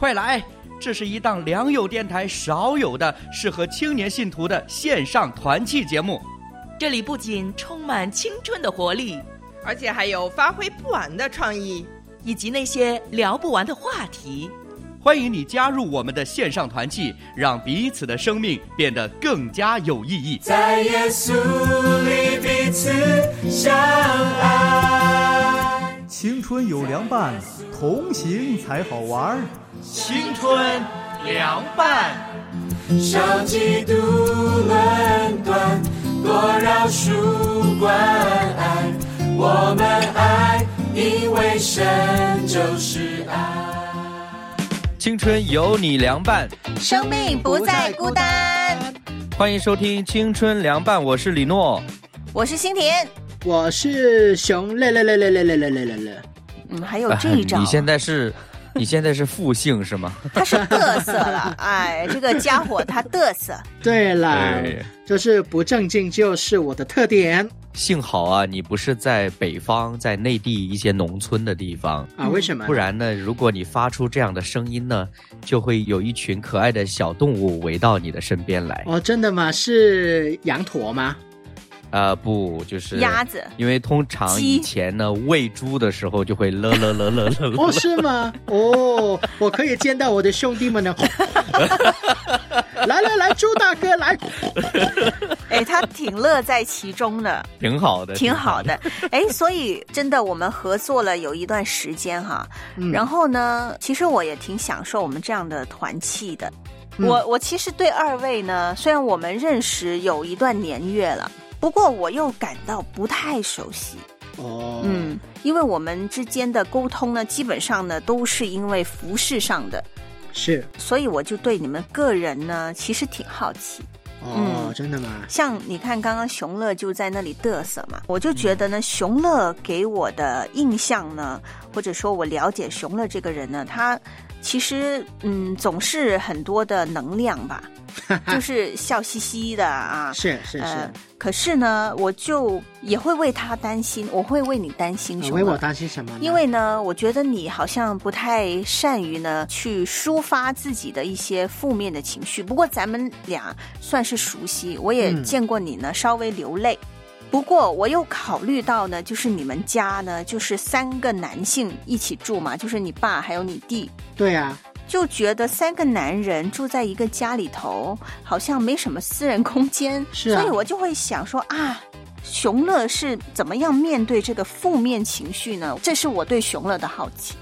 快来！这是一档良友电台少有的适合青年信徒的线上团契节目。 这里不仅充满青春的活力， 而且还有发挥不完的创意， 以及那些聊不完的话题。 欢迎你加入我们的线上团契，让彼此的生命变得更加有意义。 在耶稣里彼此相爱， 青春有凉拌，同行才好玩。 青春凉拌， 少嫉妒论断，多饶恕关爱。我们爱，因为神就是爱。 青春有你凉拌， 生命不再孤单。 欢迎收听青春凉拌，我是李诺， 我是新田， 我是熊乐。 还有这一招。 你现在是复姓是吗？ 他是嘚瑟了，哎，这个家伙他嘚瑟。 对了，就是不正经就是我的特点。 幸好啊，你不是在北方，在内地一些农村的地方啊？为什么？ 不然呢，如果你发出这样的声音呢，就会有一群可爱的小动物围到你的身边来。 哦，真的吗？是羊驼吗？ 不，就是鸭子。 因为通常以前呢，喂猪的时候就会了。 哦，是吗？哦，我可以见到我的兄弟们呢。来，猪大哥来。 哎，他挺乐在其中的， 挺好的。 哎，所以真的我们合作了有一段时间哈，然后呢，其实我也挺享受我们这样的团契的。我其实对二位呢，虽然我们认识有一段年月了，不过我又感到不太熟悉。因为我们之间的沟通呢，基本上呢都是因为服事上的， 是， 所以我就对你们个人呢其实挺好奇。 真的吗？ 像你看刚刚熊乐就在那里嘚瑟嘛，我就觉得呢，熊乐给我的印象呢，或者说我了解熊乐这个人呢，他其实总是很多的能量吧，就是笑嘻嘻的啊。 是。 可是呢，我就也会为他担心，我会为你担心熊乐。 为我担心什么呢？ 因为呢，我觉得你好像不太善于呢去抒发自己的一些负面的情绪。不过咱们俩算是熟悉，我也见过你呢稍微流泪。不过我又考虑到呢，就是你们家呢就是3个男性一起住嘛，就是你爸还有你弟。 对啊， 就觉得3个男人住在一个家里头，好像没什么私人空间。 是啊， 所以我就会想说啊，熊乐是怎么样面对这个负面情绪呢？这是我对熊乐的好奇。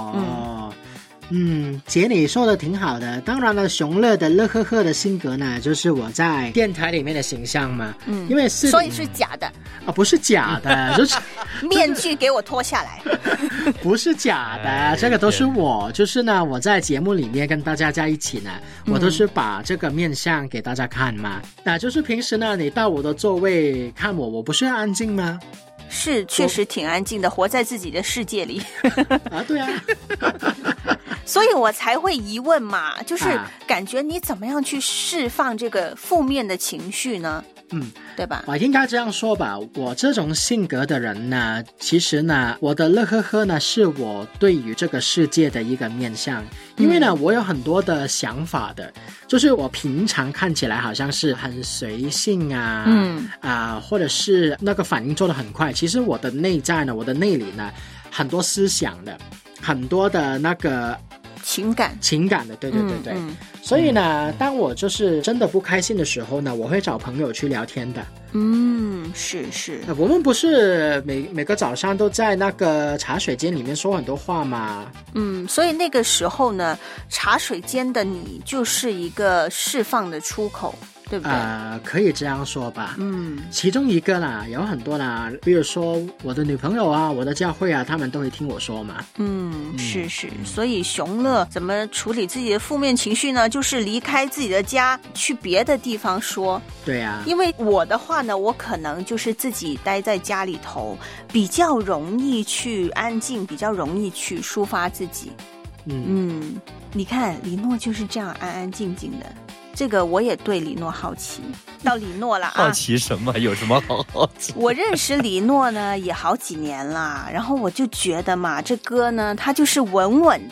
姐你说的挺好的。当然了，熊乐的乐呵呵的性格呢，就是我在电台里面的形象嘛。因为所以是假的啊，不是假的，就是面具给我脱下来。 不是假的，这个都是我。就是呢，我在节目里面跟大家在一起呢，我都是把这个面相给大家看嘛。那就是平时呢，你到我的座位看我不是安静吗？ 是，确实挺安静的，活在自己的世界里。 啊，对啊。 所以我才会疑问嘛，就是感觉你怎么样去释放这个负面的情绪呢？对吧？ 我应该这样说吧，我这种性格的人呢，其实呢，我的乐呵呵呢，是我对于这个世界的一个面向。因为呢，我有很多的想法的，就是我平常看起来好像是很随性啊，或者是那个反应做得很快，其实我的内在呢，我的内里呢，很多思想的，很多的那个情感的，对。所以呢，当我就是真的不开心的时候呢，我会找朋友去聊天的。 是。 我们不是每个早上都在那个茶水间里面说很多话吗？ 所以那个时候呢，茶水间的你就是一个释放的出口。对不对？ 可以这样说吧。其中一个啦，有很多啦，比如说我的女朋友啊，我的教会啊，他们都会听我说嘛。 是。所以熊乐怎么处理自己的负面情绪呢？就是离开自己的家，去别的地方说。 对啊。 因为我的话呢，我可能就是自己待在家里头，比较容易去安静，比较容易去抒发自己。你看李诺就是这样安安静静的。这个我也对李诺好奇，到李诺了啊！ 好奇什么？有什么好奇？ 我认识李诺呢也好几年了，然后我就觉得嘛，这哥呢他就是稳稳的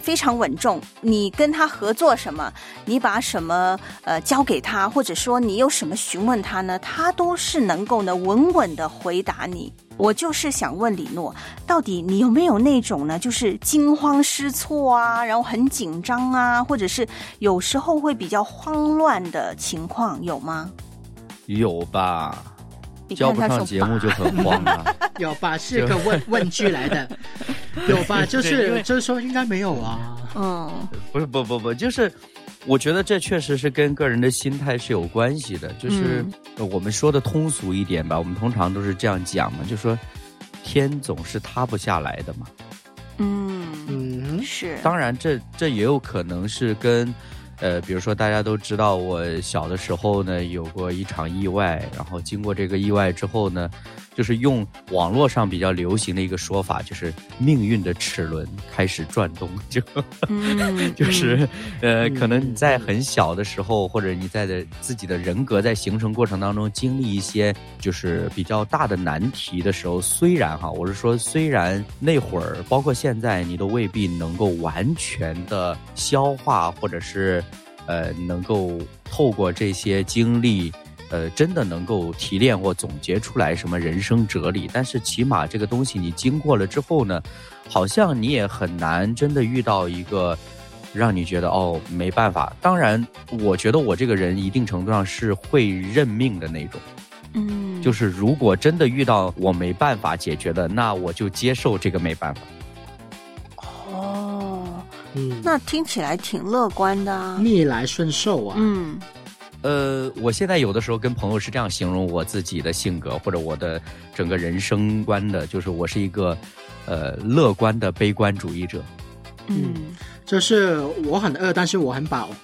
非常稳重，你跟他合作什么，你把什么交给他，或者说你有什么询问他呢，他都是能够呢稳稳的回答你。我就是想问李诺，到底你有没有那种呢，就是惊慌失措啊，然后很紧张啊，或者是有时候会比较慌乱的情况，有吗？ 有吧，交不上节目就很慌啊。 有吧，是个问句来的。有吧，就是说应该没有啊。 不，就是我觉得这确实是跟个人的心态是有关系的。就是我们说的通俗一点吧，我们通常都是这样讲嘛，就说天总是塌不下来的嘛。 是。 当然这也有可能是跟比如说大家都知道我小的时候呢有过一场意外，然后经过这个意外之后呢，就是用网络上比较流行的一个说法，就是命运的齿轮开始转动，就是可能你在很小的时候，或者你在自己的人格在形成过程当中经历一些就是比较大的难题的时候，虽然我是说虽然那会儿包括现在你都未必能够完全的消化，或者是能够透过这些经历真的能够提炼或总结出来什么人生哲理，但是起码这个东西你经过了之后呢，好像你也很难真的遇到一个让你觉得没办法。当然我觉得我这个人一定程度上是会认命的那种，就是如果真的遇到我没办法解决的，那我就接受这个没办法。 那听起来挺乐观的啊， 逆来顺受啊。 我现在有的时候跟朋友是这样形容我自己的性格或者我的整个人生观的，就是我是一个乐观的悲观主义者。 就是我很饿，但是我很饱。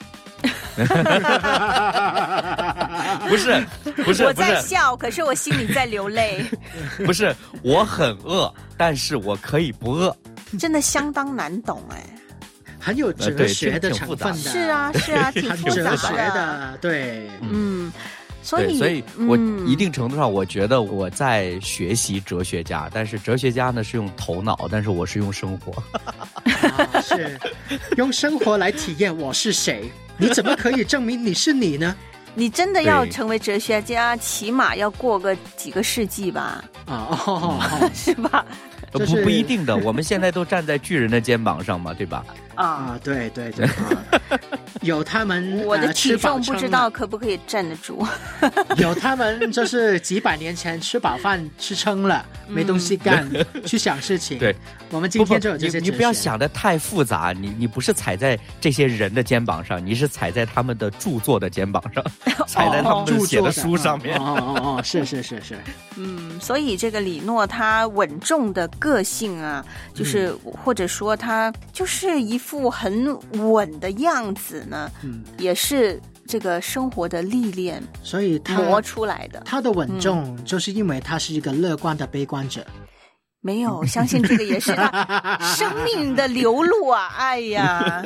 不是， 我在笑，可是我心里在流泪。 不是，我很饿，但是我可以不饿。 真的相当难懂哎。 很有哲学的成分的。 是啊，挺复杂的。 对， 所以我一定程度上我觉得我在学习哲学家，但是哲学家呢是用头脑，但是我是用生活。 是用生活来体验我是谁，你怎么可以证明你是你呢？ 你真的要成为哲学家，起码要过个几个世纪吧？是吧？ 不一定的，我们现在都站在巨人的肩膀上嘛，对吧？ 对，有他们我的体重不知道可不可以站得住。 有他们就是几百年前吃饱饭吃撑了，没东西干，去想事情。对，我们今天就有这些。 你不要想得太复杂，你不是踩在这些人的肩膀上，你是踩在他们的著作的肩膀上，踩在他们写的书上面。 是。 所以这个李诺他稳重的个性啊，就是或者说他就是一副很稳的样子呢，也是这个生活的历练， 所以磨出来的。 他的稳重就是因为他是一个乐观的悲观者。 没有，相信这个也是他生命的流露啊！哎呀，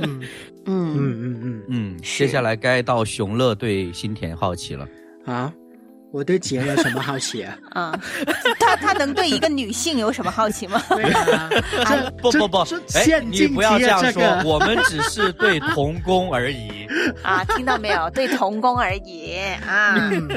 接下来该到熊乐对新田好奇了啊。我对杰有什么好奇啊？ 他能对一个女性有什么好奇吗？ 对啊， 不，你不要这样说，我们只是对童工而已啊！听到没有？对童工而已啊！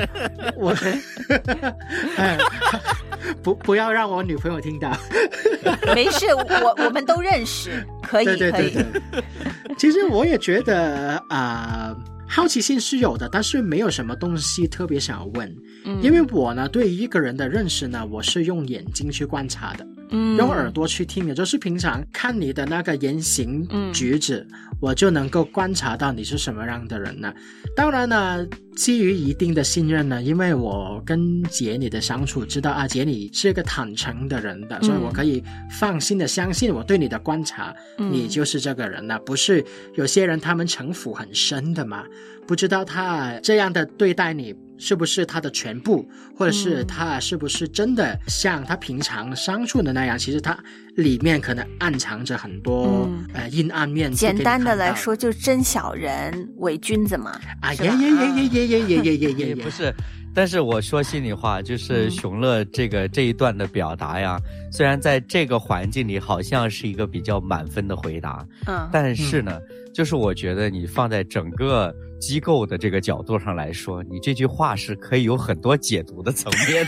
不要让我女朋友听到。 没事，我们都认识，可以。 对。其实我也觉得好奇心是有的，但是没有什么东西特别想要问。因为我呢对一个人的认识呢，我是用眼睛去观察的，用耳朵去听，也就是平常看你的那个言行举止，我就能够观察到你是什么样的人呢。当然呢，基于一定的信任呢，因为我跟杰你的相处知道杰你是一个坦诚的人的，所以我可以放心的相信我对你的观察，你就是这个人呢。不是有些人他们城府很深的嘛，不知道他这样的对待你是不是他的全部，或者是他是不是真的像他平常相处的那样，其实他里面可能暗藏着很多阴暗面。 简单的来说，就真小人伪君子嘛。 啊也不是。但是我说心里话，就是熊乐这一段的表达呀，虽然在这个环境里好像是一个比较满分的回答，但是呢，就是我觉得你放在整个机构的这个角度上来说，你这句话是可以有很多解读的层面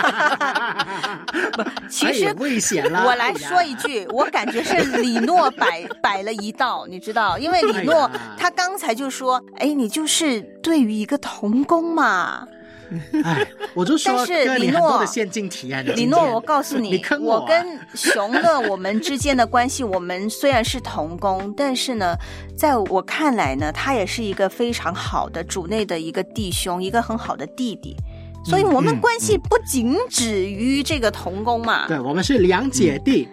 的。其实危险了。 我来说一句，我感觉是李诺摆了一道，你知道，因为李诺他刚才就说，你就是对于一个童工嘛。 我就说但是李诺的陷阱体验。 李诺，我告诉你， 我跟熊乐我们之间的关系，我们虽然是同工，但是呢，在我看来呢，他也是一个非常好的主内的一个弟兄，一个很好的弟弟。所以我们关系不仅止于这个同工嘛。 对，我们是两姐弟。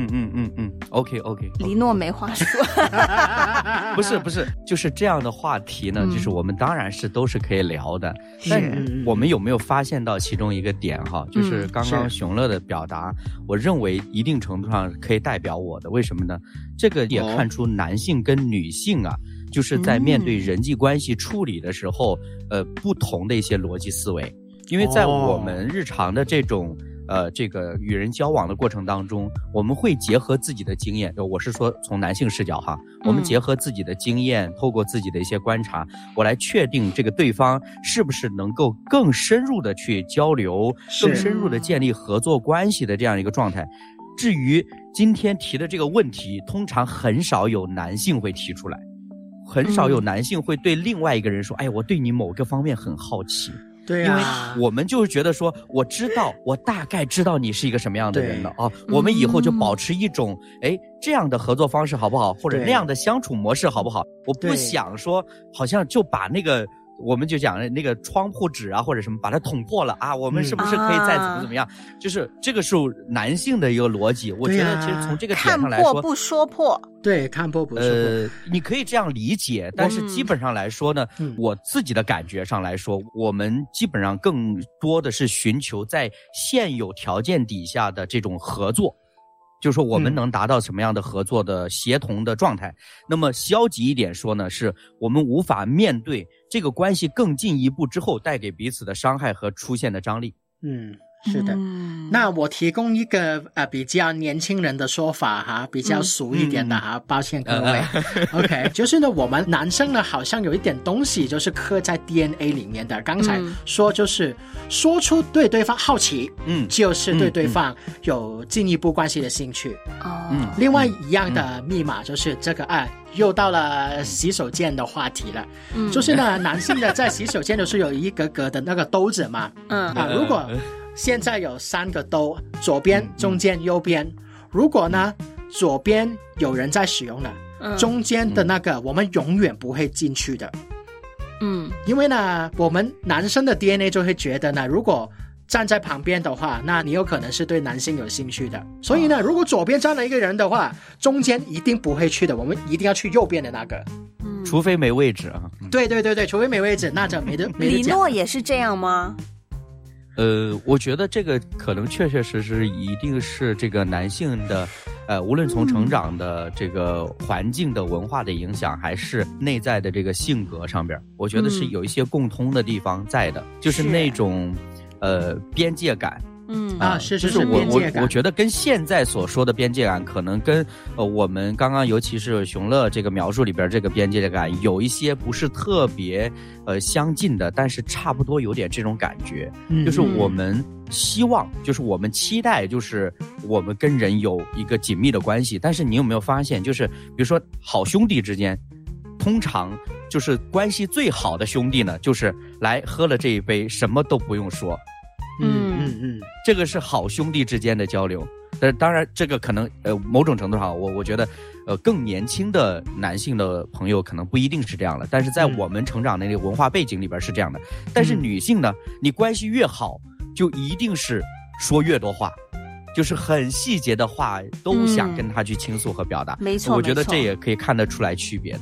OK。 李诺没话说。 不是，就是这样的话题呢，就是我们当然是都是可以聊的。但我们有没有发现到其中一个点哈？就是刚刚熊乐的表达，我认为一定程度上可以代表我的。为什么呢？这个也看出男性跟女性啊，就是在面对人际关系处理的时候，不同的一些逻辑思维。因为在我们日常的这种这个与人交往的过程当中，我们会结合自己的经验，我是说从男性视角哈，我们结合自己的经验，透过自己的一些观察，我来确定这个对方是不是能够更深入的去交流，更深入的建立合作关系的这样一个状态。至于今天提的这个问题，通常很少有男性会提出来，很少有男性会对另外一个人说，我对你某个方面很好奇。 对啊，因为我们就是觉得说，我大概知道你是一个什么样的人了我们以后就保持一种这样的合作方式好不好，或者那样的相处模式好不好？我不想说好像就把那个我们就讲那个窗户纸啊或者什么把它捅破了我们是不是可以再怎么样？就是这个是男性的一个逻辑，我觉得其实从这个点上来说， 看破不说破。 对，看破不说破。 你可以这样理解，但是基本上来说呢，我自己的感觉上来说，我们基本上更多的是寻求在现有条件底下的这种合作。就是说我们能达到什么样的合作的协同的状态。那么消极一点说呢，是我们无法面对这个关系更进一步之后带给彼此的伤害和出现的张力。 是的。那我提供一个比较年轻人的说法比较俗一点的抱歉各位。OK， 就是呢我们男生呢好像有一点东西就是刻在 DNA 里面的。刚才说就是说出对对方好奇，就是对对方有进一步关系的兴趣。另外一样的密码就是这个又到了洗手间的话题了。就是呢男性的在洗手间都是有一格格的那个兜子嘛。如果现在有3个兜，左边、中间、右边。如果呢，左边有人在使用了，中间的那个我们永远不会进去的。因为呢，我们男生的 DNA 就会觉得呢，如果站在旁边的话，那你有可能是对男性有兴趣的。所以呢，如果左边站了一个人的话，中间一定不会去的，我们一定要去右边的那个。 除非没位置对，除非没位置，那就没得讲。 李诺也是这样吗？ 我觉得这个可能确实一定是这个男性的无论从成长的这个环境的文化的影响，还是内在的这个性格上边，我觉得是有一些共通的地方在的，就是那种边界感。 是我觉得跟现在所说的边界感，可能跟我们刚刚尤其是熊乐这个描述里边这个边界感有一些不是特别相近的，但是差不多有点这种感觉。就是我们希望，就是我们期待，就是我们跟人有一个紧密的关系。但是你有没有发现，就是比如说好兄弟之间，通常就是关系最好的兄弟呢，就是来喝了这一杯什么都不用说。这个是好兄弟之间的交流。但是当然这个可能某种程度上我觉得更年轻的男性的朋友可能不一定是这样了，但是在我们成长的那个文化背景里边是这样的。但是女性呢，你关系越好就一定是说越多话，就是很细节的话都想跟他去倾诉和表达。 没错， 我觉得这也可以看得出来区别的。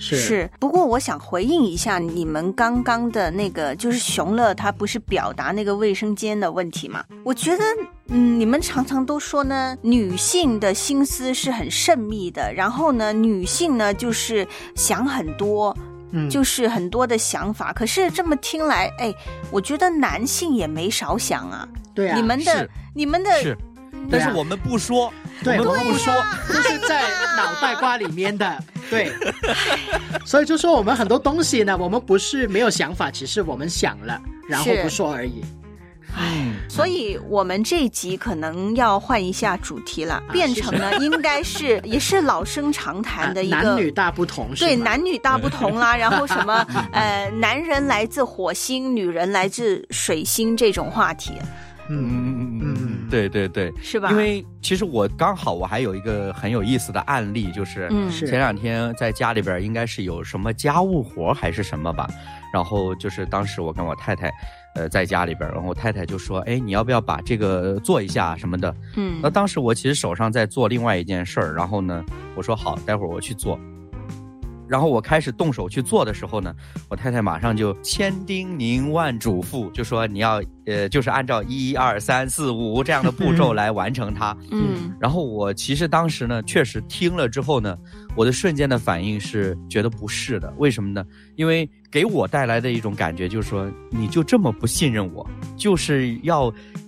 是。 不过我想回应一下你们刚刚的那个，就是熊乐他不是表达那个卫生间的问题嘛？我觉得你们常常都说呢，女性的心思是很慎密的，然后呢，女性呢就是想很多。就是很多的想法，可是这么听来，我觉得男性也没少想啊。 对啊， 你们的是，但是我们不说， 对， 我们不说， 就是在脑袋瓜里面的，对。所以就说我们很多东西呢，我们不是没有想法，只是我们想了，然后不说而已。 所以我们这一集可能要换一下主题了，变成呢应该是也是老生常谈的一个男女大不同， 对，男女大不同啦，然后什么男人来自火星，女人来自水星这种话题。 对对对， 是吧？ 因为其实我刚好我还有一个很有意思的案例，就是前两天在家里边应该是有什么家务活还是什么吧，然后就是当时我跟我太太在家里边，然后我太太就说你要不要把这个做一下什么的。那当时我其实手上在做另外一件事儿，然后呢我说好，待会儿我去做。然后我开始动手去做的时候呢，我太太马上就千叮咛万嘱咐，就说你要就是按照1、2、3、4、5这样的步骤来完成它。然后我其实当时呢确实听了之后呢，我的瞬间的反应是觉得不是的。为什么呢？因为给我带来的一种感觉就是说，你就这么不信任我，就是要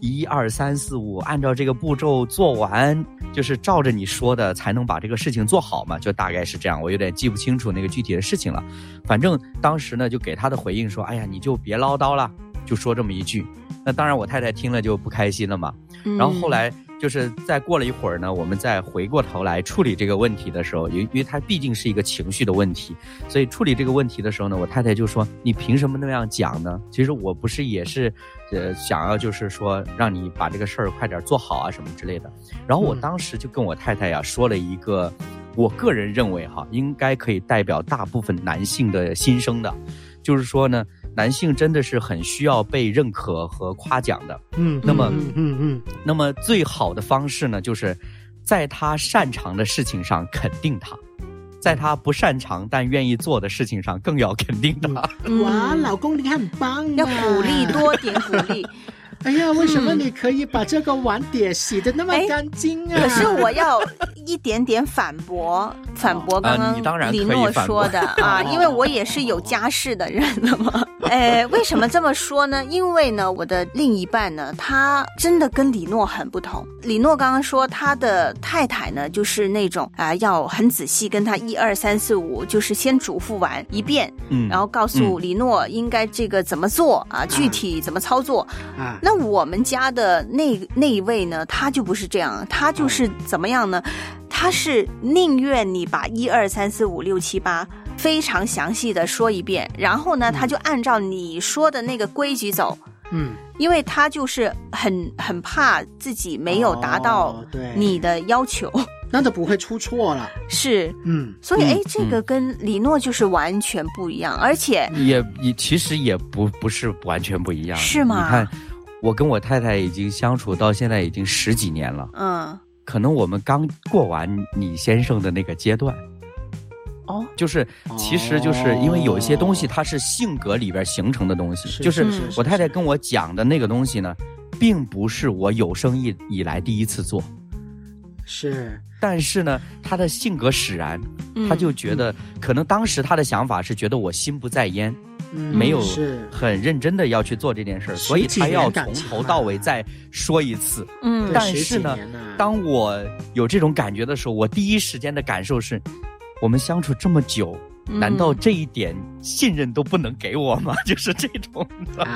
1、2、3、4、5按照这个步骤做完，就是照着你说的才能把这个事情做好嘛，就大概是这样。我有点记不清楚那个具体的事情了，反正当时呢就给他的回应说，哎呀，你就别唠叨了，就说这么一句。那当然我太太听了就不开心了嘛。然后后来就是再过了一会儿呢，我们再回过头来处理这个问题的时候，因为它毕竟是一个情绪的问题，所以处理这个问题的时候呢，我太太就说，你凭什么那样讲呢？其实我不是也是想要就是说让你把这个事儿快点做好啊什么之类的。然后我当时就跟我太太说了一个我个人认为应该可以代表大部分男性的心声的，就是说呢，男性真的是很需要被认可和夸奖的。那么最好的方式呢，就是在他擅长的事情上肯定他，在他不擅长但愿意做的事情上更要肯定他。 哇，老公你很棒啊， 要鼓励，多点鼓励。 哎呀，为什么你可以把这个碗碟洗得那么干净啊？ 可是我要一点点反驳刚刚李诺说的因为我也是有家室的人了嘛。为什么这么说呢？因为呢，我的另一半呢，他真的跟李诺很不同。李诺刚刚说他的太太呢，就是那种要很仔细跟他1、2、3、4、5，就是先嘱咐完一遍，然后告诉李诺应该这个怎么做具体怎么操作。那我们家的那一位呢，他就不是这样，他就是怎么样呢？他是宁愿你把1、2、3、4、5、6、7、8非常详细的说一遍，然后呢，他就按照你说的那个规矩走。因为他就是很怕自己没有达到你的要求， 那就不会出错了。 是，所以这个跟李诺就是完全不一样，而且也其实也不是完全不一样， 是吗？ 你看，我跟我太太已经相处到现在已经10几年了，可能我们刚过完你先生的那个阶段。就是其实就是因为有一些东西它是性格里边形成的东西，就是我太太跟我讲的那个东西呢，并不是我有生以来第一次做， 是， 但是呢他的性格使然，他就觉得可能当时他的想法是觉得我心不在焉，没有很认真的要去做这件事，所以他要从头到尾再说一次。但是呢，当我有这种感觉的时候，我第一时间的感受是，我们相处这么久，难道这一点信任都不能给我吗？就是这种的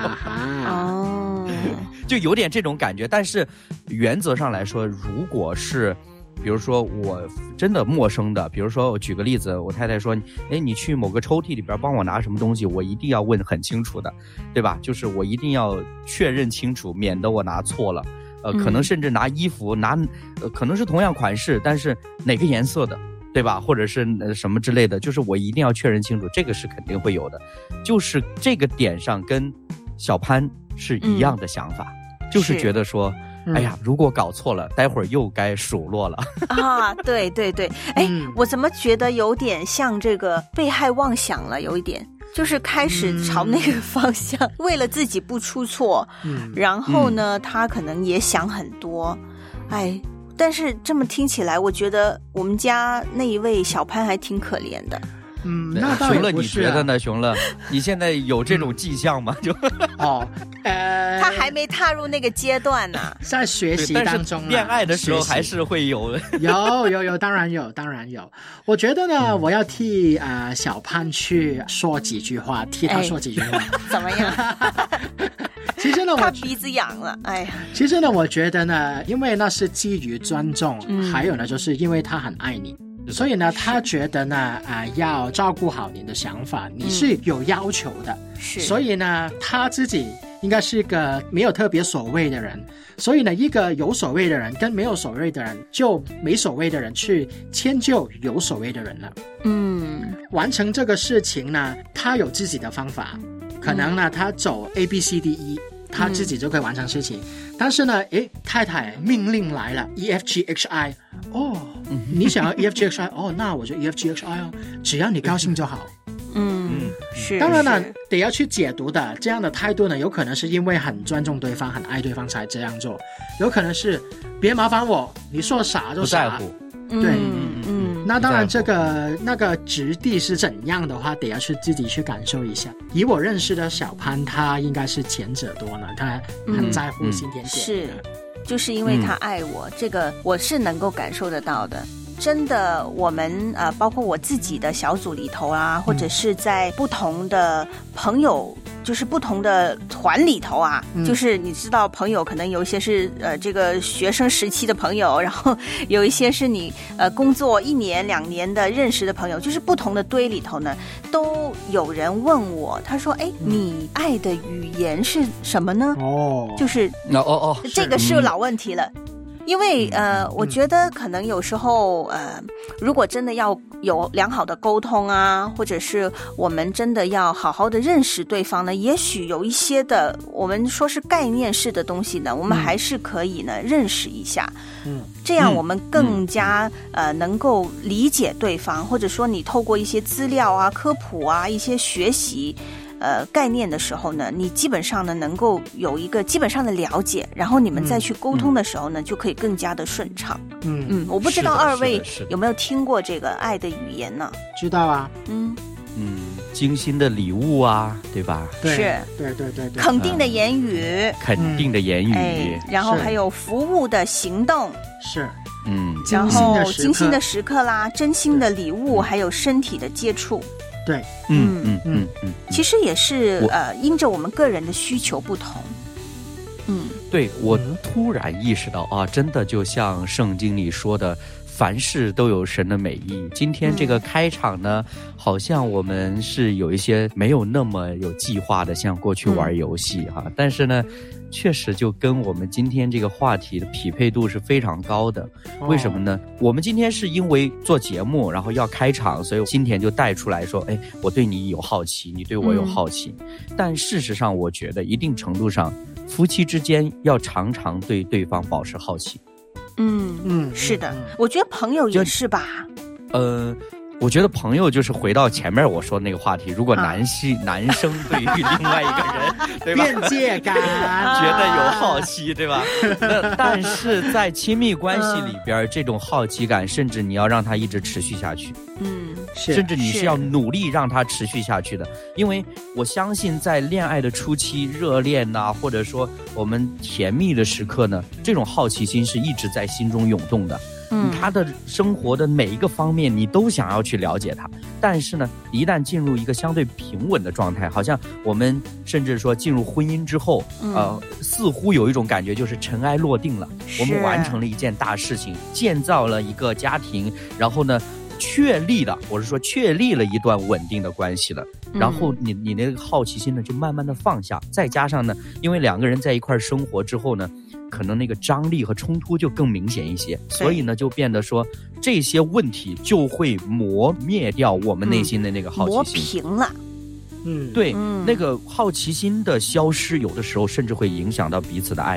就有点这种感觉。但是原则上来说，如果是比如说我真的陌生的，比如说我举个例子，我太太说你去某个抽屉里边帮我拿什么东西，我一定要问很清楚的，对吧？就是我一定要确认清楚，免得我拿错了。可能甚至拿衣服可能是同样款式，但是哪个颜色的，对吧？或者是什么之类的，就是我一定要确认清楚，这个是肯定会有的。就是这个点上跟小潘是一样的想法，就是觉得说哎呀，如果搞错了，待会儿又该数落了啊！对对对，哎，我怎么觉得有点像这个被害妄想了？有一点，就是开始朝那个方向，为了自己不出错，然后呢，他可能也想很多，哎。但是这么听起来，我觉得我们家那一位小潘还挺可怜的。 那倒也不是啊。 熊乐，你觉得呢？熊乐，你现在有这种迹象吗？就他还没踏入那个阶段呢， 在学习当中， 恋爱的时候还是会有有，当然有。我觉得呢，我要替小潘去说几句话，替他说几句话， 怎么样？ 其实呢， 他鼻子痒了，哎呀。 其实呢，我觉得呢，因为那是基于尊重，还有呢，就是因为他很爱你。所以呢，他觉得呢，要照顾好你的想法，你是有要求的。 是。 所以呢，他自己应该是个没有特别所谓的人。所以呢，一个有所谓的人跟没有所谓的人，就没所谓的人去迁就有所谓的人了。完成这个事情呢，他有自己的方法。可能呢，他走 ABCDE， 他自己就可以完成事情。但是呢，太太命令来了 EFGHI， 你想要 EFGHI， 那我就 EFGHI 哦，只要你高兴就好。 是。 当然呢，得要去解读的。这样的态度呢，有可能是因为很尊重对方、很爱对方才这样做，有可能是别麻烦我，你说啥就啥。 不在乎。 对。那当然，那个质地是怎样的话，得要去自己去感受一下。以我认识的小潘，他应该是前者多呢，他很在乎新甜点。 是，就是因为他爱我，这个我是能够感受得到的。真的，我们包括我自己的小组里头啊，或者是在不同的朋友，就是不同的团里头啊，就是你知道，朋友可能有一些是这个学生时期的朋友，然后有一些是你工作1年2年的认识的朋友，就是不同的堆里头呢，都有人问我，他说：“哎，你爱的语言是什么呢？”就是这个是老问题了。因为我觉得可能有时候如果真的要有良好的沟通啊，或者是我们真的要好好的认识对方呢，也许有一些的我们说是概念式的东西呢，我们还是可以呢认识一下。这样我们更加能够理解对方，或者说你透过一些资料啊、科普啊、一些学习。概念的时候呢，你基本上呢能够有一个基本上的了解，然后你们再去沟通的时候呢，就可以更加的顺畅。我不知道二位有没有听过这个爱的语言呢？ 知道啊。 精心的礼物啊，对吧？ 对， 是， 对， 肯定的言语， 然后还有服务的行动， 是， 然后精心的时刻啦，真心的礼物，还有身体的接触。 对， 其实也是因着我们个人的需求不同。 对，我突然意识到啊，真的就像圣经里说的，凡事都有神的美意。今天这个开场呢，好像我们是有一些没有那么有计划的，像过去玩游戏哈，但是呢，确实就跟我们今天这个话题的匹配度是非常高的。为什么呢？我们今天是因为做节目，然后要开场，所以今天就带出来说，哎，我对你有好奇，你对我有好奇。但事实上，我觉得一定程度上，夫妻之间要常常对对方保持好奇。 是的，我觉得朋友也是吧。 我觉得朋友就是回到前面我说的那个话题，如果男生对于另外一个人，对吧？ 边界感， 觉得有好奇，对吧？但是在亲密关系里边，这种好奇感，甚至你要让它一直持续下去。甚至你是要努力让它持续下去的，因为我相信在恋爱的初期、热恋呐，或者说我们甜蜜的时刻呢，这种好奇心是一直在心中涌动的。他的生活的每一个方面你都想要去了解他，但是呢，一旦进入一个相对平稳的状态，好像我们甚至说进入婚姻之后，似乎有一种感觉就是尘埃落定了，我们完成了一件大事情，建造了一个家庭，然后呢确立了一段稳定的关系了，然后你那个好奇心呢就慢慢的放下，再加上呢，因为两个人在一块生活之后呢，可能那个张力和冲突就更明显一些，所以呢就变得说这些问题就会磨灭掉我们内心的那个好奇心， 磨平了。 对，那个好奇心的消失，有的时候甚至会影响到彼此的爱的。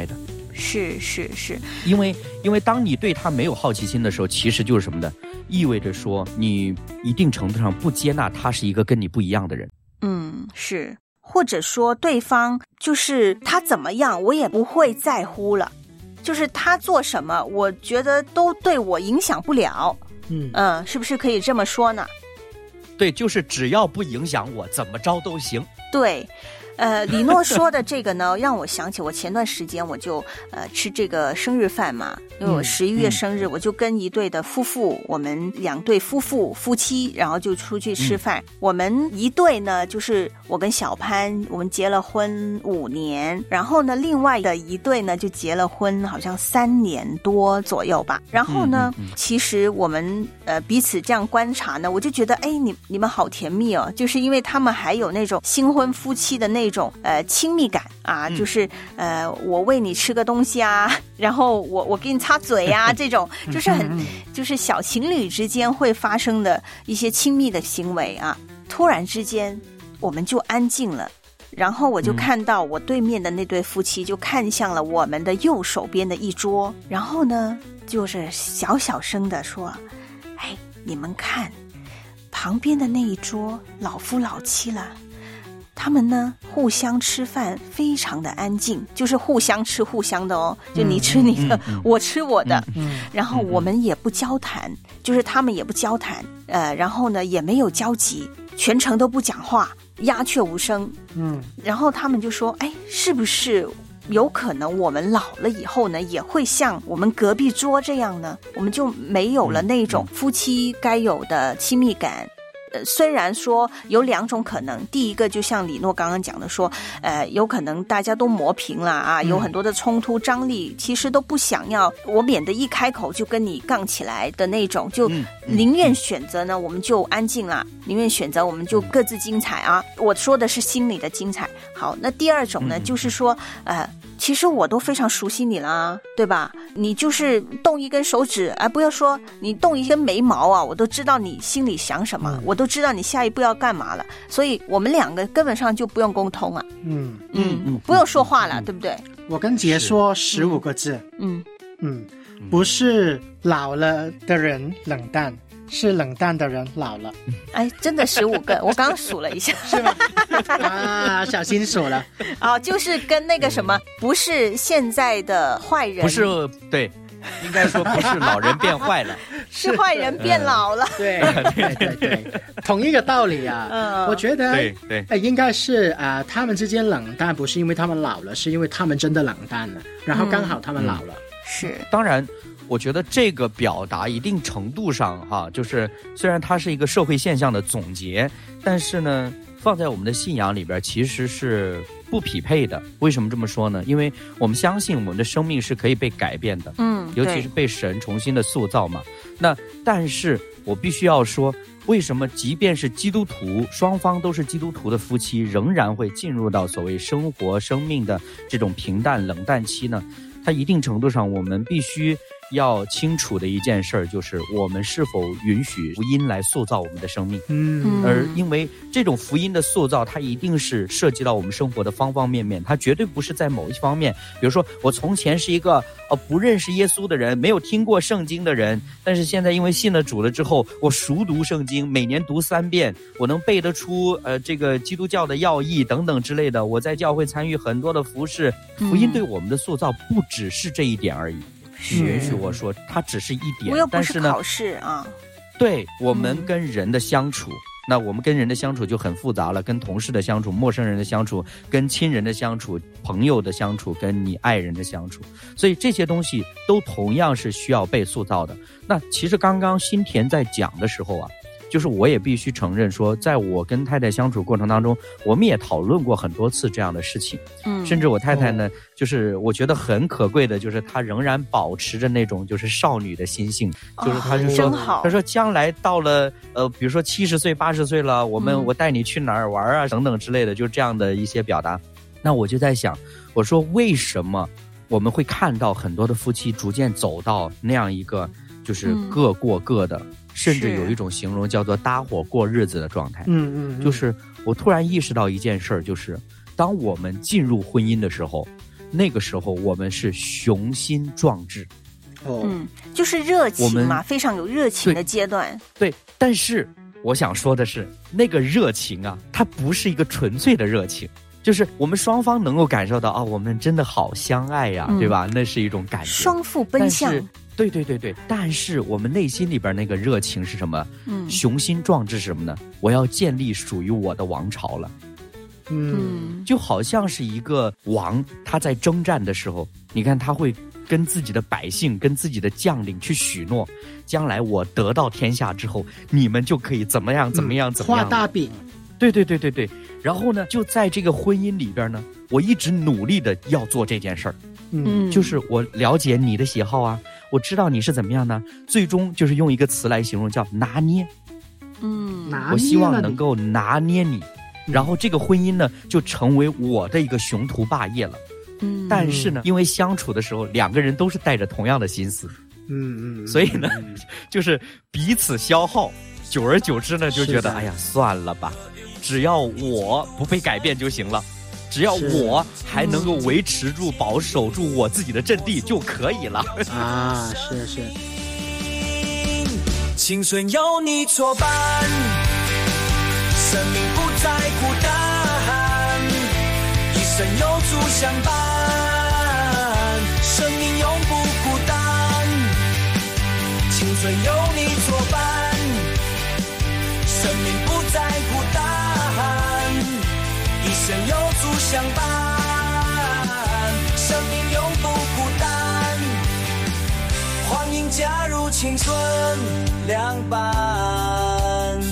是， 因为当你对他没有好奇心的时候，其实就是什么呢？意味着说你一定程度上不接纳他是一个跟你不一样的人。 是，或者说对方就是他怎么样我也不会在乎了，就是他做什么我觉得都对我影响不了。是不是可以这么说呢？ 对，就是只要不影响我，怎么着都行。 对。李诺说的这个呢，让我想起我前段时间我就吃这个生日饭嘛，因为我11月生日，我就跟一对的夫妇，我们2对夫妻，然后就出去吃饭。我们一对呢，就是我跟小潘，我们结了婚5年，然后呢，另外的一对呢就结了婚，好像3年多左右吧。然后呢，其实我们彼此这样观察呢，我就觉得，哎，你们好甜蜜哦，就是因为他们还有那种新婚夫妻的那种亲密感啊，就是我喂你吃个东西啊，然后我给你擦嘴啊，这种就是就是小情侣之间会发生的一些亲密的行为啊。突然之间我们就安静了，然后我就看到我对面的那对夫妻就看向了我们的右手边的一桌，然后呢就是小声的说，哎，你们看旁边的那一桌老夫老妻了，他们呢互相吃饭非常的安静，就是互相吃互相的哦，就你吃你的，我吃我的，然后我们也不交谈，就是他们也不交谈，然后呢也没有交集，全程都不讲话，鸦雀无声。然后他们就说，哎，是不是有可能我们老了以后呢也会像我们隔壁桌这样呢，我们就没有了那种夫妻该有的亲密感。虽然说有2种可能，第一个就像李诺刚刚讲的说，有可能大家都磨平了啊，有很多的冲突张力，其实都不想要，我免得一开口就跟你杠起来的那种，就宁愿选择呢我们就安静了，宁愿选择我们就各自精彩啊。我说的是心里的精彩。好，那第2种呢，就是说其实我都非常熟悉你了，对吧？你就是动一根手指，不要说你动一根眉毛啊，我都知道你心里想什么，我都知道你下一步要干嘛了。所以我们2个根本上就不用沟通啊，不用说话了，对不对？ 我跟杰说15个字，不是老了的人冷淡，是冷淡的人老了。 哎，真的15个，我刚刚数了一下， 是吗？啊，小心数了。 就是跟那个什么，不是现在的坏人， 不是，对，应该说不是老人变坏了， 是坏人变老了。 对，同一个道理啊。我觉得对，应该是他们之间冷淡不是因为他们老了，是因为他们真的冷淡了，然后刚好他们老了。 是， 当然我觉得这个表达一定程度上就是虽然它是一个社会现象的总结，但是呢放在我们的信仰里边其实是不匹配的。为什么这么说呢？因为我们相信我们的生命是可以被改变的，尤其是被神重新的塑造嘛。那但是我必须要说，为什么即便是基督徒，双方都是基督徒的夫妻，仍然会进入到所谓生活生命的这种平淡冷淡期呢？它一定程度上我们必须要清楚的一件事儿，就是我们是否允许福音来塑造我们的生命。而因为这种福音的塑造，它一定是涉及到我们生活的方方面面，它绝对不是在某一方面。比如说我从前是一个不认识耶稣的人，没有听过圣经的人，但是现在因为信了主了之后，我熟读圣经，每年读3遍，我能背得出这个基督教的要义等等之类的。我在教会参与很多的服事，福音对我们的塑造不只是这一点而已。允许我说，它只是一点， 我又不是考试啊。 对，我们跟人的相处，那我们跟人的相处就很复杂了，跟同事的相处，陌生人的相处，跟亲人的相处，朋友的相处，跟你爱人的相处，所以这些东西都同样是需要被塑造的。那其实刚刚新田在讲的时候啊，就是我也必须承认说，在我跟太太相处过程当中，我们也讨论过很多次这样的事情。甚至我太太呢，就是我觉得很可贵的，就是她仍然保持着那种就是少女的心性，就是她就说，她说将来到了比如说70岁80岁了，我带你去哪儿玩啊等等之类的，就是这样的一些表达。那我就在想，我说为什么我们会看到很多的夫妻逐渐走到那样一个就是各过各的，甚至有一种形容叫做搭伙过日子的状态。就是我突然意识到一件事儿，就是当我们进入婚姻的时候， 那个时候我们是雄心壮志。 就是热情嘛，非常有热情的阶段。 对，但是我想说的是，那个热情啊，它不是一个纯粹的热情，就是我们双方能够感受到啊，我们真的好相爱呀，对吧？那是一种感觉， 双附奔向。 对，但是我们内心里边那个热情是什么？雄心壮志是什么呢？我要建立属于我的王朝了。就好像是一个王，他在征战的时候，你看他会跟自己的百姓、跟自己的将领去许诺，将来我得到天下之后，你们就可以怎么样， 画大饼。 对。然后呢，就在这个婚姻里边呢，我一直努力的要做这件事儿。就是我了解你的喜好啊，我知道你是怎么样呢，最终就是用一个词来形容，叫拿捏。我希望能够拿捏你。然后这个婚姻呢，就成为我的一个雄图霸业了。但是呢，因为相处的时候，两个人都是带着同样的心思，所以呢，就是彼此消耗，久而久之呢，就觉得哎呀，算了吧，只要我不被改变就行了，只要我还能够维持住、保守住我自己的阵地就可以了。 啊，是。 青春有你作伴，生命不再孤单，一生有主相伴，生命永不孤单。青春有你作伴，生命不再孤单，一生有主相伴，生命永不孤单。欢迎加入青春凉拌。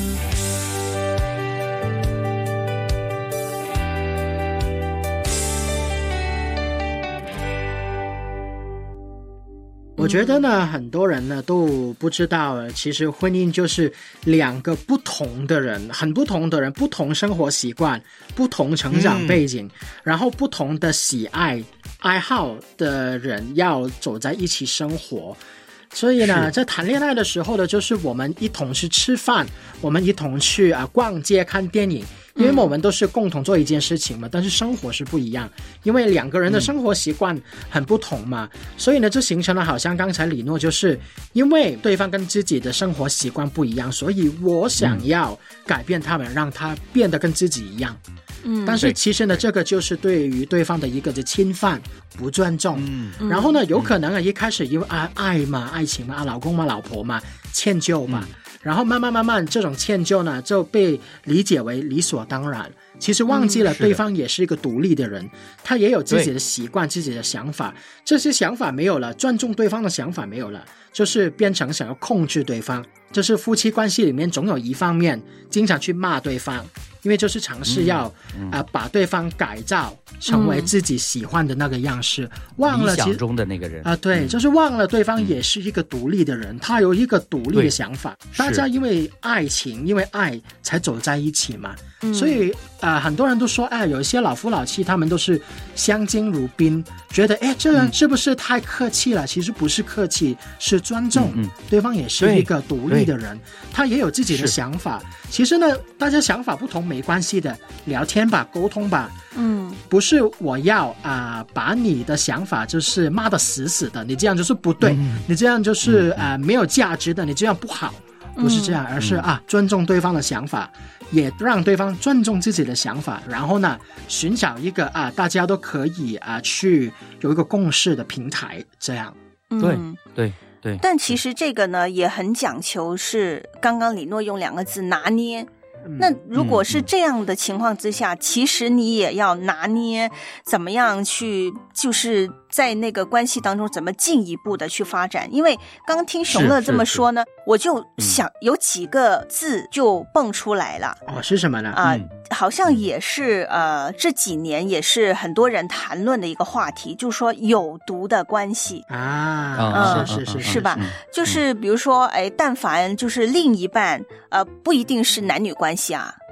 我觉得呢，很多人呢都不知道，其实婚姻就是两个不同的人，很不同的人，不同生活习惯，不同成长背景，然后不同的喜爱好的人要走在一起生活。所以呢，在谈恋爱的时候呢，就是我们一同去吃饭，我们一同去逛街看电影，因为我们都是共同做一件事情嘛，但是生活是不一样，因为两个人的生活习惯很不同嘛，所以呢，就形成了好像刚才李诺就是因为对方跟自己的生活习惯不一样，所以我想要改变他们，让他变得跟自己一样。但是其实呢，这个就是对于对方的一个侵犯、不尊重。然后呢，有可能一开始因为爱嘛、爱情嘛、老公嘛、老婆嘛、歉疚嘛，然后慢慢这种歉疚呢就被理解为理所当然，其实忘记了对方也是一个独立的人，他也有自己的习惯、自己的想法，这些想法没有了，尊重对方的想法没有了，就是变成想要控制对方。就是夫妻关系里面总有一方面经常去骂对方，因为就是尝试要把对方改造成为自己喜欢的那个样式，忘了理想中的那个人对，就是忘了对方也是一个独立的人，他有一个独立的想法，大家因为爱情因为爱才走在一起嘛。所以很多人都说有一些老夫老妻他们都是相敬如宾，觉得这人是不是太客气了，其实不是客气，是尊重对方也是一个独立的人，他也有自己的想法。其实呢，大家想法不同没关系的，聊天吧，沟通吧。不是我要把你的想法就是骂得死死的，你这样就是不对，你这样就是没有价值的，你这样不好，不是这样，而是尊重对方的想法，也让对方尊重自己的想法，然后呢，寻找一个大家都可以去有一个共识的平台，这样。 对。 但其实这个呢也很讲求，是刚刚李诺用2个字拿捏。那如果是这样的情况之下，其实你也要拿捏怎么样去，就是在那个关系当中怎么进一步的去发展。因为刚听熊乐这么说呢，我就想有几个字就蹦出来了。 是什么呢？ 好像也是这几年也是很多人谈论的一个话题，就是说有毒的关系是吧？就是比如说但凡就是另一半不一定是男女关系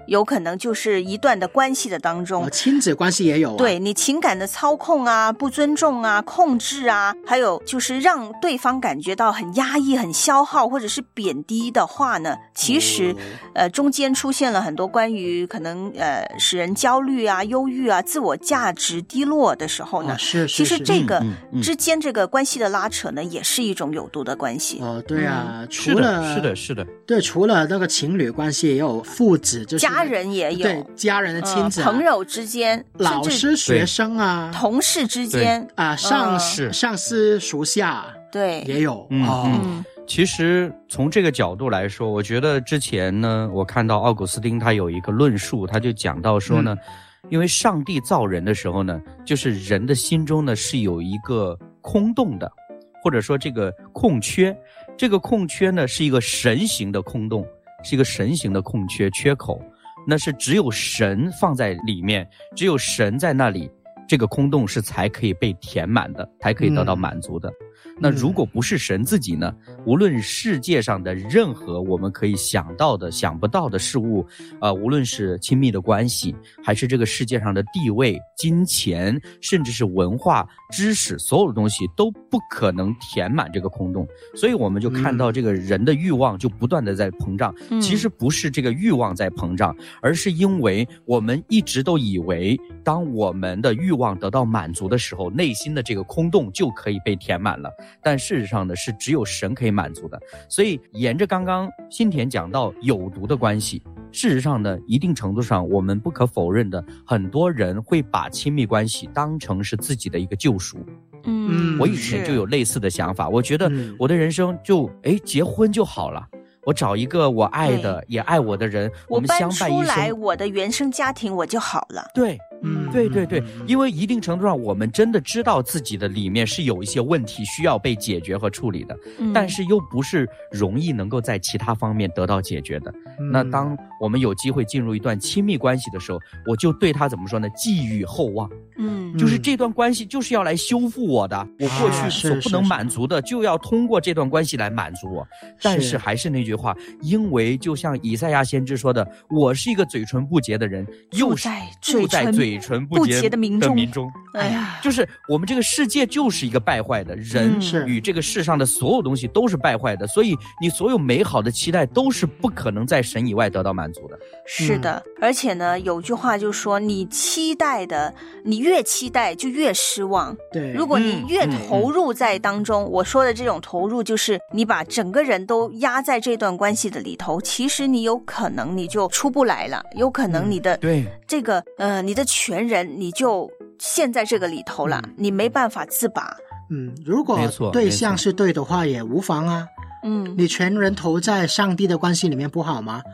有可能就是一段的关系的当中， 亲子关系也有对你情感的操控啊、不尊重啊、控制啊，还有就是让对方感觉到很压抑、很消耗或者是贬低的话呢，其实中间出现了很多关于可能使人焦虑啊、忧郁啊、自我价值低落的时候呢，其实这个之间这个关系的拉扯呢，也是一种有毒的关系。 对啊，除了是的， 对，除了那个情侣关系，也有父子，就是家人也有， 对，家人的亲子、 朋友之间， 老师、学生啊， 同事之间啊，上司属下， 对， 也有其实从这个角度来说，我觉得之前呢，我看到奥古斯丁他有一个论述，他就讲到说呢，因为上帝造人的时候呢，就是人的心中呢是有一个空洞的，或者说这个空缺，这个空缺呢是一个神形的空洞，是一个神形的空缺缺口，那是只有神放在里面，只有神在那里，这个空洞是才可以被填满的，才可以得到满足的。那如果不是神自己呢，无论世界上的任何我们可以想到的想不到的事物，无论是亲密的关系，还是这个世界上的地位、金钱，甚至是文化、知识，所有的东西都不可能填满这个空洞。所以我们就看到这个人的欲望就不断的在膨胀，其实不是这个欲望在膨胀，而是因为我们一直都以为当我们的欲望得到满足的时候，内心的这个空洞就可以被填满了，但事实上呢，是只有神可以满足的。所以沿着刚刚新田讲到有毒的关系，事实上呢，一定程度上我们不可否认的，很多人会把亲密关系当成是自己的一个救赎。我以前就有类似的想法，我觉得我的人生就结婚就好了，我找一个我爱的也爱我的人，我们相伴一生， 我搬出来我的原生家庭我就好了。 对，对，因为一定程度上我们真的知道自己的里面是有一些问题需要被解决和处理的，但是又不是容易能够在其他方面得到解决的。那当我们有机会进入一段亲密关系的时候，我就对他怎么说呢，寄予厚望。就是这段关系就是要来修复我的，我过去所不能满足的，就要通过这段关系来满足我。但是还是那句话，因为就像以赛亚先知说的，我是一个嘴唇不洁的人，又是住在嘴唇不洁的民中。哎呀，就是我们这个世界就是一个败坏的，人与这个世上的所有东西都是败坏的，所以你所有美好的期待都是不可能在神以外得到满足的。 是的，而且呢，有句话就说，你期待的，你越期待就越失望。 对， 如果你越投入在当中，我说的这种投入就是你把整个人都压在这段关系的里头，其实你有可能你就出不来了，有可能你的这个你的全人你就陷在这个里头了，你没办法自拔。 如果对象是对的话也无妨啊。你全人投在上帝的关系里面不好吗？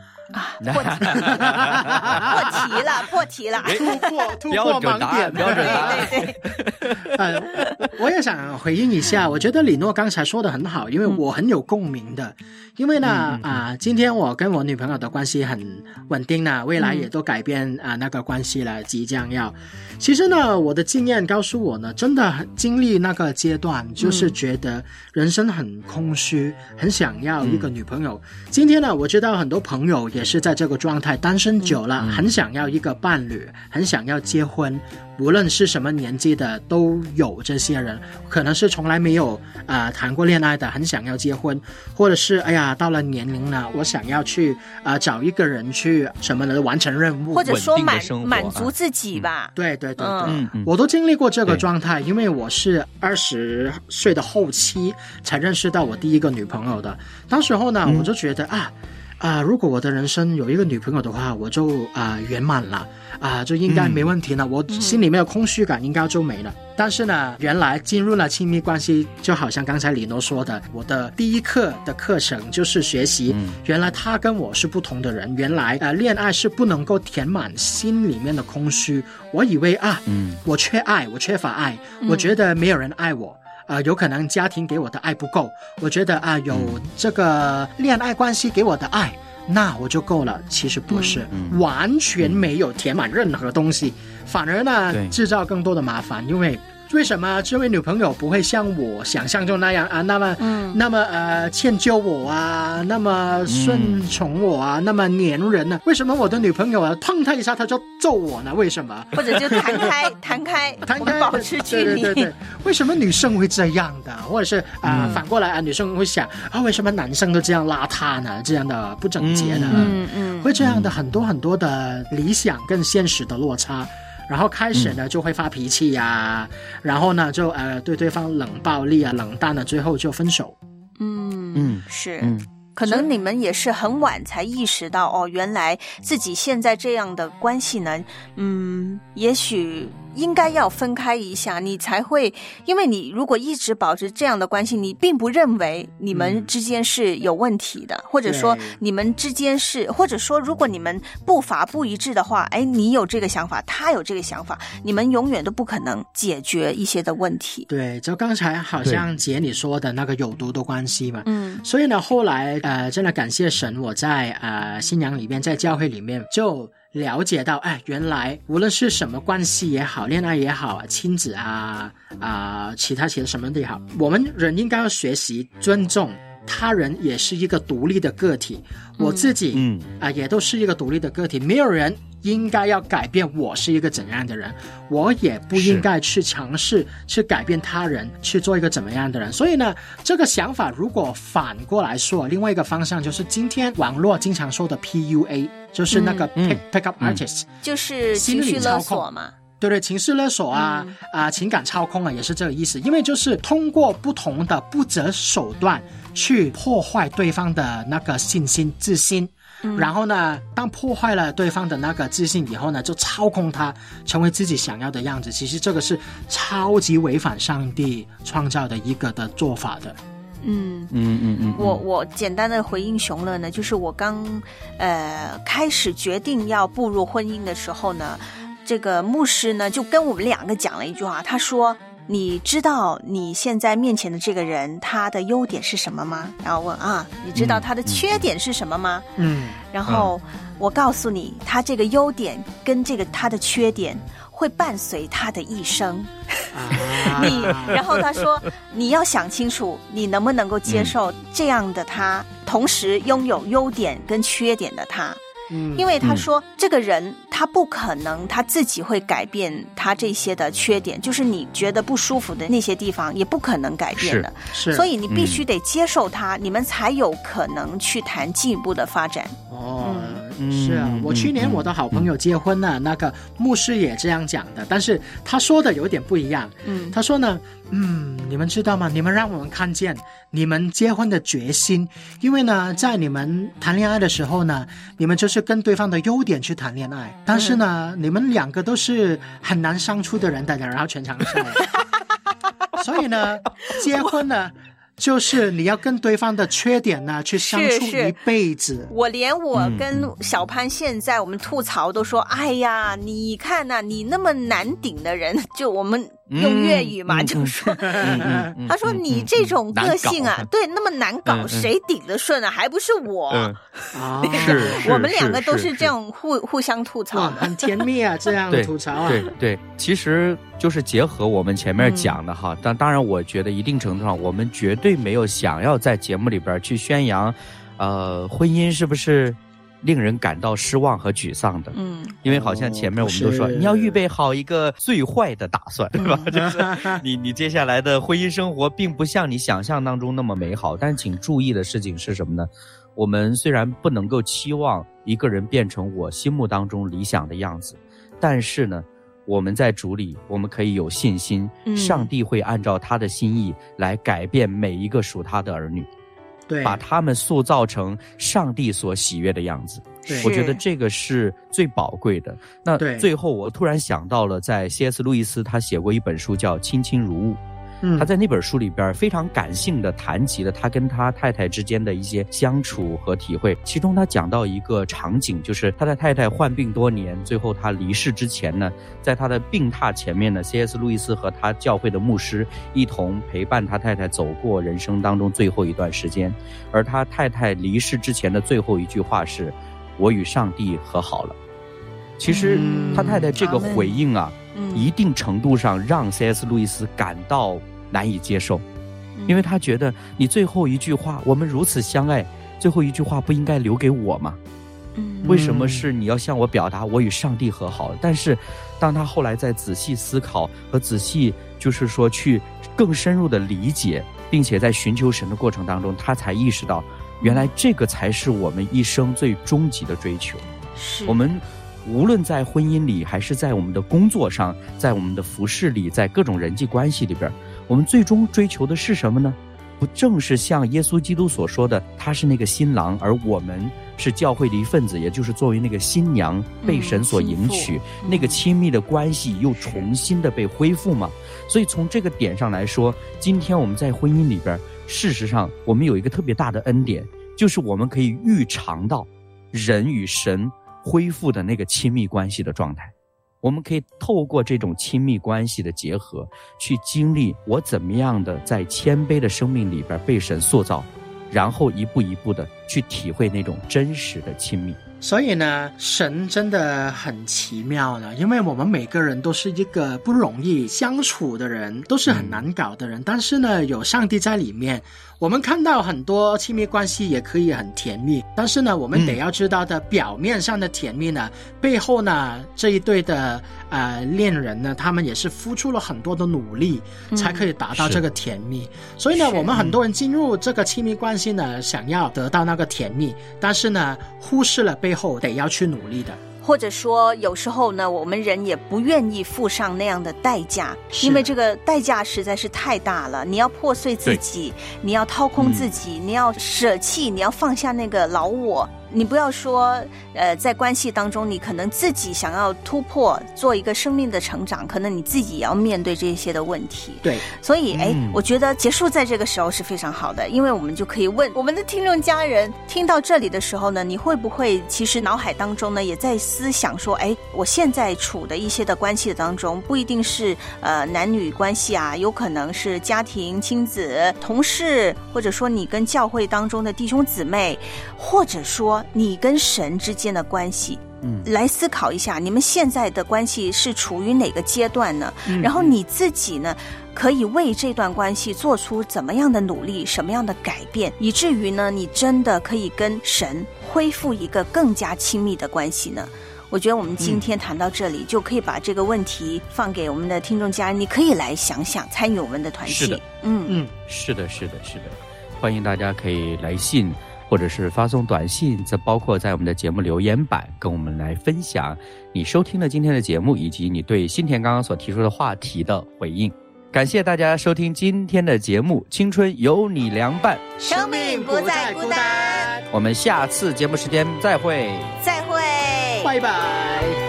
破题了突破盲点， 标准答案。 对，我也想回应一下，我觉得李诺刚才说的很好，因为我很有共鸣的。因为呢今天我跟我女朋友的关系很稳定呢，未来也都改变那个关系了，即将要。其实呢，我的经验告诉我呢，真的经历那个阶段，就是觉得人生很空虚，很想要一个女朋友。今天呢，我知道很多朋友也是在这个状态，单身久了，很想要一个伴侣，很想要结婚，无论是什么年纪的都有这些人，可能是从来没有谈过恋爱的，很想要结婚，或者是到了年龄了，我想要去找一个人去什么的完成任务， 或者说满足自己吧。 对，我都经历过这个状态，因为我是20岁的后期才认识到我第一个女朋友的。当时候呢，我就觉得如果我的人生有一个女朋友的话，我就圆满了就应该没问题了，我心里面的空虚感应该就没了。但是呢，原来进入了亲密关系，就好像刚才李诺说的，我的第一课的课程就是学习原来他跟我是不同的人，原来恋爱是不能够填满心里面的空虚。我以为我缺爱，我缺乏爱，我觉得没有人爱我，有可能家庭给我的爱不够，我觉得有这个恋爱关系给我的爱，那我就够了。其实不是，完全没有填满任何东西，反而呢制造更多的麻烦。因为为什么这位女朋友不会像我想象中那样啊，那么迁就我啊，那么顺从我啊，那么黏人呢？为什么我的女朋友啊碰她一下她就揍我呢？为什么？ 或者就弹开，我们保持距离。 对，为什么女生会这样的？或者是反过来啊，女生会想啊，为什么男生都这样邋遢呢？这样的不整洁呢？会这样的很多很多的理想跟现实的落差。然后开始呢就会发脾气啊，然后呢就对对方冷暴力啊、冷淡啊，最后就分手。 是。可能你们也是很晚才意识到哦，原来自己现在这样的关系呢，也许应该要分开一下，你才会，因为你如果一直保持这样的关系，你并不认为你们之间是有问题的，或者说你们之间是，或者说如果你们步伐不一致的话，你有这个想法，他有这个想法，你们永远都不可能解决一些的问题。 对，就刚才好像姐你说的那个有毒的关系嘛，所以呢后来真的感谢神，我在信仰里面，在教会里面就了解到，原来无论是什么关系也好，恋爱也好，亲子其他什么的也好，我们人应该要学习尊重他人，也是一个独立的个体。我自己也都是一个独立的个体，没有人应该要改变我是一个怎样的人，我也不应该去尝试去改变他人，去做一个怎么样的人。所以呢，这个想法如果反过来说，另外一个方向就是今天网络经常说的 PUA， 就是那个 pick up artist， 就是情绪勒索嘛。 对，情绪勒索情感操控也是这个意思。因为就是通过不同的不择手段去破坏对方的那个信心、自信，然后呢，当破坏了对方的那个自信以后呢，就操控他成为自己想要的样子。其实这个是超级违反上帝创造的一个的做法的。 我简单的回应熊乐呢，就是我刚开始决定要步入婚姻的时候呢，这个牧师呢就跟我们两个讲了一句话，他说，你知道你现在面前的这个人他的优点是什么吗？然后问你知道他的缺点是什么吗？然后我告诉你，他这个优点跟这个他的缺点会伴随他的一生。然后他说，你要想清楚你能不能够接受这样的他，同时拥有优点跟缺点的他。因为他说这个人他不可能他自己会改变他这些的缺点，就是你觉得不舒服的那些地方也不可能改变的，所以你必须得接受他，你们才有可能去谈进一步的发展。 是啊，我去年我的好朋友结婚了，那个牧师也这样讲的，但是他说的有点不一样。他说呢，你们知道吗？你们让我们看见你们结婚的决心，因为呢，在你们谈恋爱的时候呢，你们就是跟对方的优点去谈恋爱，但是呢，你们两个都是很难相处的人，然后全场笑。所以呢，结婚呢，就是你要跟对方的缺点呢去相处一辈子。 我跟小潘现在我们吐槽都说，哎呀，你看啊，你那么难顶的人，就我们用粤语嘛，就说他说你这种个性啊，对，那么难搞，谁顶得顺啊？还不是我。我们两个都是这样互相吐槽的， 很甜蜜啊，这样吐槽啊。 对，其实就是结合我们前面讲的哈，但当然我觉得一定程度上我们绝对没有想要在节目里边去宣扬婚姻是不是令人感到失望和沮丧的。因为好像前面我们都说你要预备好一个最坏的打算，对吧？就是你接下来的婚姻生活并不像你想象当中那么美好。但请注意的事情是什么呢？我们虽然不能够期望一个人变成我心目当中理想的样子，但是呢，我们在主里我们可以有信心，上帝会按照他的心意来改变每一个属他的儿女， 对， 把他们塑造成上帝所喜悦的样子。我觉得这个是最宝贵的。那最后我突然想到了，在 C.S. 路易斯他写过一本书叫《亲亲如晤》，他在那本书里边非常感性的谈及了他跟他太太之间的一些相处和体会。其中他讲到一个场景，就是他的太太患病多年，最后他离世之前呢，在他的病榻前面呢， C.S. 路易斯和他教会的牧师一同陪伴他太太走过人生当中最后一段时间。而他太太离世之前的最后一句话是，我与上帝和好了。其实他太太这个回应啊， 一定程度上让 C.S. 路易斯感到难以接受，因为他觉得你最后一句话，我们如此相爱，最后一句话不应该留给我吗？为什么是你要向我表达我与上帝和好？但是当他后来在仔细思考和仔细就是说去更深入的理解，并且在寻求神的过程当中，他才意识到原来这个才是我们一生最终极的追求。 是我们无论在婚姻里，还是在我们的工作上，在我们的服事里，在各种人际关系里边，我们最终追求的是什么呢？不正是像耶稣基督所说的，他是那个新郎，而我们是教会的一份子，也就是作为那个新娘被神所迎娶，那个亲密的关系又重新的被恢复吗？所以从这个点上来说，今天我们在婚姻里边，事实上我们有一个特别大的恩典，就是我们可以预尝到人与神恢复的那个亲密关系的状态。我们可以透过这种亲密关系的结合，去经历我怎么样的在谦卑的生命里边被神塑造，然后一步一步的去体会那种真实的亲密。 所以呢，神真的很奇妙的，因为我们每个人都是一个不容易相处的人，都是很难搞的人，但是呢，有上帝在里面，我们看到很多亲密关系也可以很甜蜜，但是呢，我们得要知道的表面上的甜蜜呢，背后呢，这一对的恋人呢，他们也是付出了很多的努力，才可以达到这个甜蜜。所以呢，我们很多人进入这个亲密关系呢，想要得到那个甜蜜，但是呢，忽视了背后得要去努力的。 或者说有时候呢，我们人也不愿意付上那样的代价，因为这个代价实在是太大了，你要破碎自己，你要掏空自己，你要舍弃，你要放下那个老我。你不要说在关系当中你可能自己想要突破做一个生命的成长，可能你自己也要面对这些的问题。 对， 所以我觉得结束在这个时候是非常好的，因为我们就可以问我们的听众家人，听到这里的时候呢，你会不会其实脑海当中呢也在思想说，我现在处的一些的关系当中，不一定是男女关系啊，有可能是家庭、亲子、同事，或者说你跟教会当中的弟兄姊妹，或者说你跟神之间的关系，来思考一下你们现在的关系是处于哪个阶段呢？然后你自己呢可以为这段关系做出怎么样的努力，什么样的改变，以至于呢你真的可以跟神恢复一个更加亲密的关系呢？我觉得我们今天谈到这里，就可以把这个问题放给我们的听众家人，你可以来想想，参与我们的团契。 是的，是的，欢迎大家可以来信或者是发送短信，则包括在我们的节目留言板跟我们来分享你收听了今天的节目，以及你对新田刚刚所提出的话题的回应。感谢大家收听今天的节目，青春有你凉拌， 生命不再孤单。 我们下次节目时间再会， 再会， 拜拜。